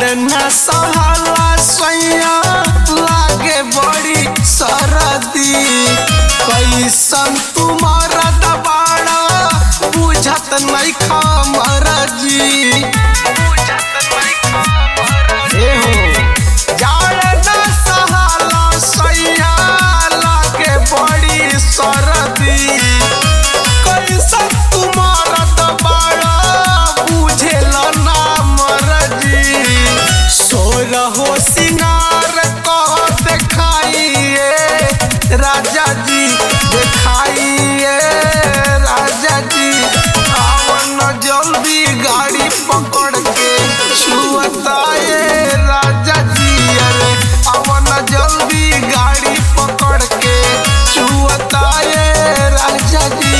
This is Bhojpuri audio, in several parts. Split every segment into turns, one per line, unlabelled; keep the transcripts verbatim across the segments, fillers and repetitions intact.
न सहला सैया लागे बड़ी सरदी कैसन तुम्हारा दबाड़ा बुझत नहीं खमर जी जाड़ न सहला सैया लागे बड़ी सरदी कैसन तुम्हारा दबाड़ा बुझेल ना मरजी सोरहो सिंगार को देखाइए राजा जी देखाइए राजा जी आवन जल्दी गाड़ी पकड़ के छुअताए राजा जी अरे आवन जल्दी गाड़ी पकड़ के छुअताए राजा जी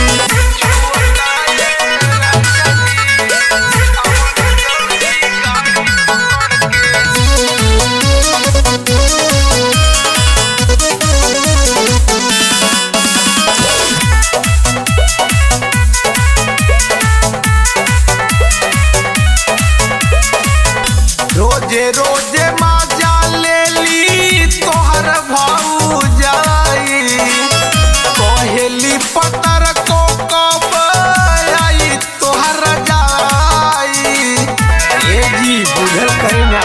रोजे रोजे माजा ले ली तोहर भाऊ जाई कोहेली पतर को कब आई तोहर जाई ए जी बुझल करीना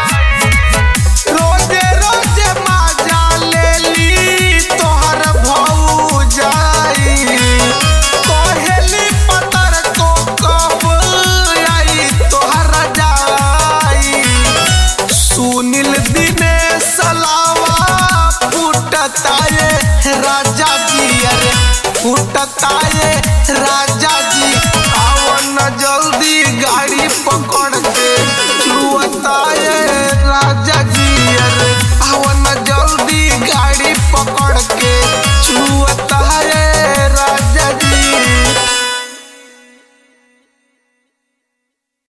रोजे रोजे माजा ले ली तोहर भाऊ जाई कोहेली पतर को कब आई तोहर जाई सुनील दिनेश सलावा फुटताए राजा जी अरे फुटताए राजा जी आवन जल्दी गाड़ी पकड़